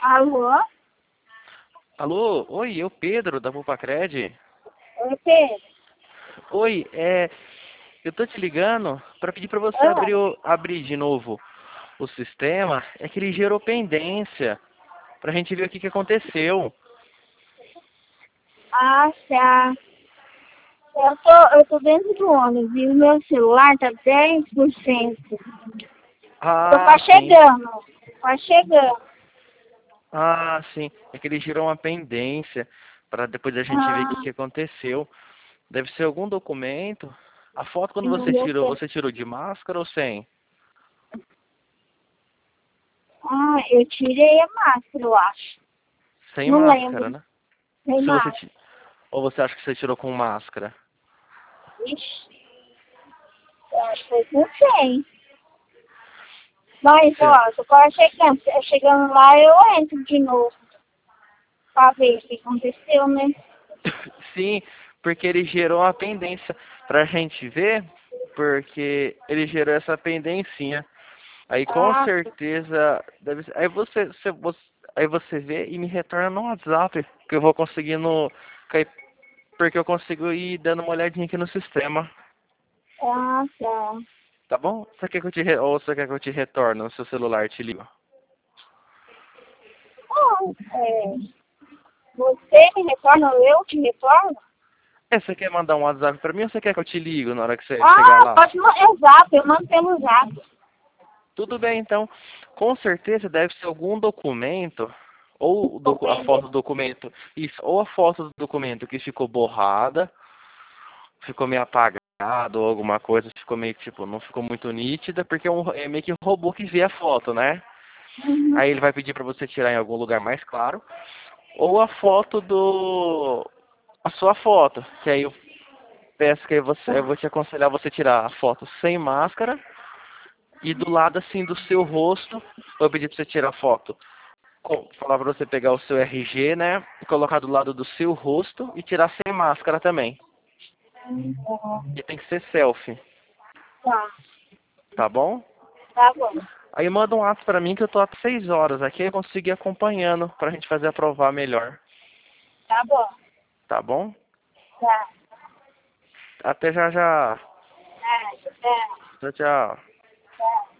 Alô? Alô, oi, eu Pedro, da Pupacred. Oi, Pedro. Oi, eu tô te ligando para pedir para você Ah, abrir de novo o sistema. É que ele gerou pendência pra gente ver o que que aconteceu. tá. Eu tô dentro do ônibus e o meu celular tá 10%. Tô Ah, quase sim. chegando. Quase chegando. Ah, sim. É que ele gerou uma pendência para depois a gente ver o que Ah, que aconteceu. Deve ser algum documento. A foto quando não deu certo. você tirou de máscara ou sem? Eu tirei a máscara, eu acho. Sem Não máscara, lembro. né? Sem Se você máscara. ti- Ou você acha que você tirou com máscara? Ixi, eu acho que foi com 100. Mas, Você- ó, eu tô quase chegando. Chegando lá, eu entro de novo pra ver o que aconteceu, né? Sim, porque ele gerou uma pendência pra gente ver, porque ele gerou essa pendencinha. Aí com Ah, certeza deve ser. Aí você vê e me retorna no WhatsApp, que eu vou conseguindo cair, porque eu consigo ir dando uma olhadinha aqui no sistema. tá. Tá bom? Você quer que eu ou você quer que eu te retorne no seu celular, te ligo? Bom, você me retorna ou eu te retorno? Você quer mandar um WhatsApp pra mim ou você quer que eu te ligo na hora que você chegar lá? Pode mandar. Exato, eu mando pelo zap. Tudo bem, então. Com certeza deve ser algum documento, ou a foto Compreender. do documento, isso, ou a foto do documento que ficou borrada, ficou meio apagado ou alguma coisa, ficou meio tipo, não ficou muito nítida, porque é meio que um robô que vê a foto, né? Uhum. Aí ele vai pedir para você tirar em algum lugar mais claro, ou a foto a sua foto, que aí eu peço que eu vou te aconselhar você tirar a foto sem máscara e do lado assim do seu rosto, vou pedir para você tirar a foto falar pra você pegar o seu RG, né? E colocar do lado do seu rosto e tirar sem máscara também. E tem que ser selfie, Tá, tá bom? tá bom. Aí manda um ato pra mim que eu tô há 6 horas aqui e eu consigo ir acompanhando pra gente fazer aprovar melhor, Tá bom. tá bom? Tá. Até já já. Tá, tá, Tchau, tchau. tá.